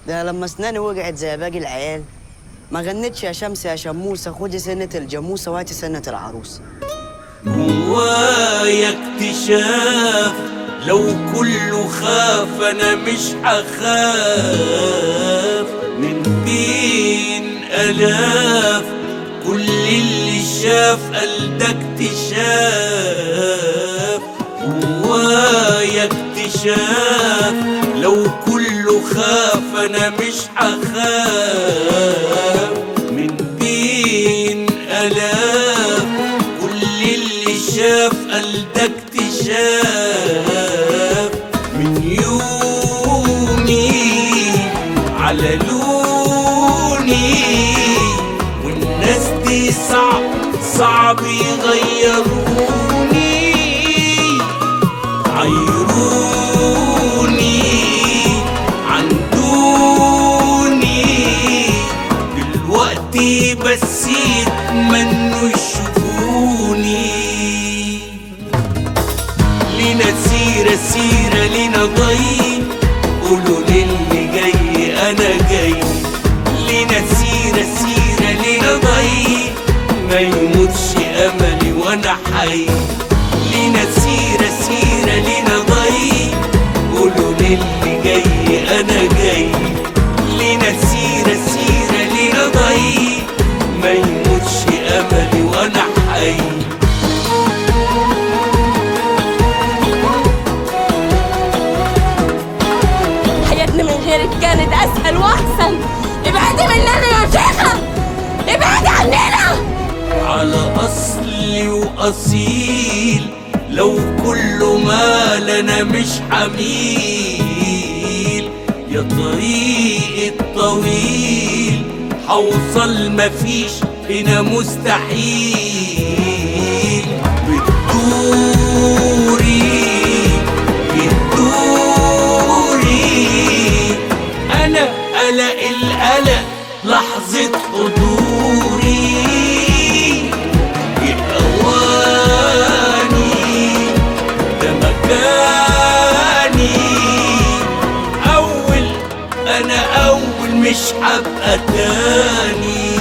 ده لما اسناني وقعت زي باقي العيال ما غنتش يا شمس يا شموسه خدي سنه الجاموسه وهاتي سنه العروسه. جوايا اكتشاف لو كله خاف انا مش هخاف من بين الاف كل اللي شاف قال ده اكتشاف. جوايا اكتشاف لو كله خاف انا مش هخاف من بين الاف كل اللي شاف قال ده اكتشاف. من يومي على لوني والناس دي صعب يغيروني عيروني عندوني دلوقتي بس يتمنوا يشوفوني. لينا سيرة لينا ضي قولوا للي جاي أنا جاي. لينا سيرة لينا ضي ما يموتش أملي وأنا حي. لينا سيرة لينا ضي قولوا للي جاي أنا جاي. لينا سيرة لينا ضي ما يموتش أملي وأنا حي. حياتنا من غيرك كانت أسهل وأحسن. ابعدي مننا يا شيخة، ابعدي عننا. على أصلي وأصيل لو كله مال أنا مش حميل. يا طريق الطويل حوصل مفيش هنا مستحيل. بتدوري أنا قلق القلق لحظة حضوري. يقواني ده مكاني أنا أول مش هبقى تاني.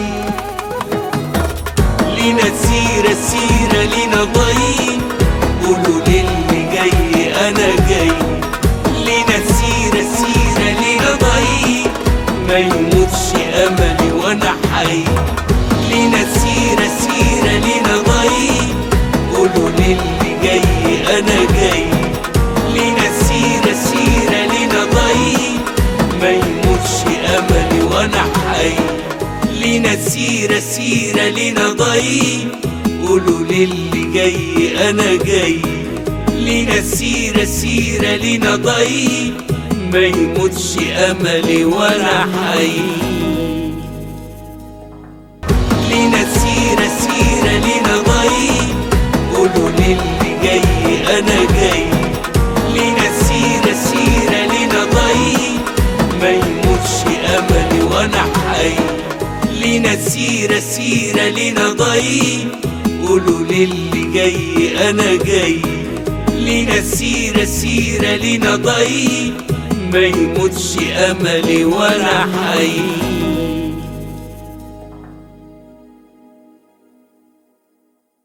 لينا سيرة لينا ضي قولوا للي جاي أنا جاي. لينا سيرة لينا ضي ما يموتش أملي وأنا حي. لينا سيرة لينا ضي قولوا للي جاي أنا جاي. لينا سيرة لينا ضي ما يموتش أملي وأنا حي. لينا سيرة لينا ضي قولوا للي جاي أنا جاي. لينا سيرة لينا ضي ما يموتش أملي وأنا حي. لينا سيرة لينا ضي قولوا للي جاي أنا جاي. لينا سيرة لينا ضي ما يموتش أملي وأنا حي. لينا سيرة لينا ضي قولوا للي جاي أنا جاي. لينا سيرة لينا ضي ما يموتش أملي وأنا حي.